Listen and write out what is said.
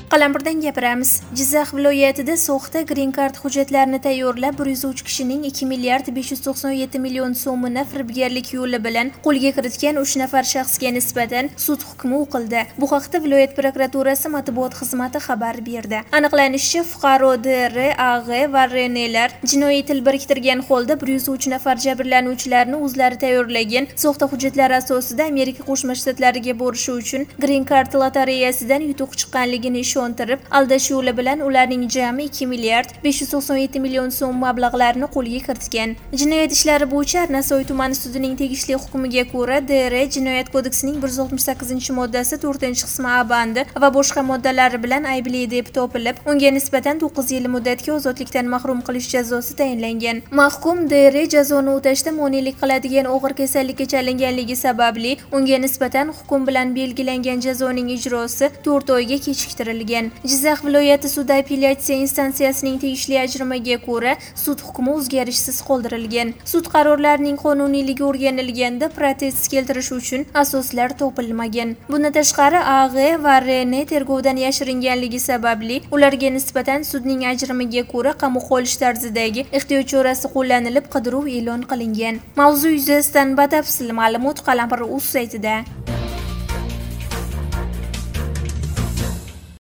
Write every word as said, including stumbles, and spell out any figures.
Qalampirdan gapiramiz. Jizzax viloyatida soxta green card hujjatlarini tayyorlab bir yuz uch kishining ikki milliard besh yuz to'qson yetti million so'mini firibgarlik yo'li bilan qo'lga kiritgan uch nafar shaxsga nisbatan sud hukmi o'qildi. Bu haqda viloyat prokuraturasi matbuot xizmati xabar berdi. Aniqlanishicha, fuqaro D R, A G va R N lar jinoiy til biriktirgan holda bir yuz uch nafar jabrlanuvchilarni o'zlari tayyorlagan soxta hujjatlar asosida Amerika Qo'shma Shtatlariga borishi uchun green card lotereyasidan yutuq chiqqanligini ishontirib, aldash yo'li bilan ularning jami ikki milliard besh yuz to'qson yetti million so'm mablag'larni qo'lga kiritgan. Jinoyat ishlari bo'yicha Arnasoy tumani sudining tegishli hukmiga ko'ra D R Jinoyat kodeksining bir yuz oltmish sakkizinchi moddasi to'rtinchi qismi A bandi va boshqa moddalari bilan aybli deb topilib, unga nisbatan to'qqiz yil muddatga ozodlikdan mahrum qilish jazosi tayinlangan. Mahkum D R jazoni o'tashda monelik qiladigan og'ir kasallikka chalinganligi sababli unga nisbatan hukm bilan belgilangan jazoning ijrosi to'rt oyga kechiktirilgan. Jizzax viloyati sudi apellyatsiya instansiyasining tegishli ajrimaga ko'ra sud hukmi o'zgarishsiz qoldirilgan. Sud qarorlarining qonuniyligi o'rganilganda protest keltirish uchun asoslar topilmagan. Bundan tashqari A G va R N tergovdan yashiringanligi sababli ularga nisbatan sudning ajrimiga ko'ra qamoqqa olish tarzidagi ehtiyot chorasi qo'llanilib, qidiruv e'lon qilingan. Mavzu yuzasidan batafsil ma'lumot Qalampir.uz saytida.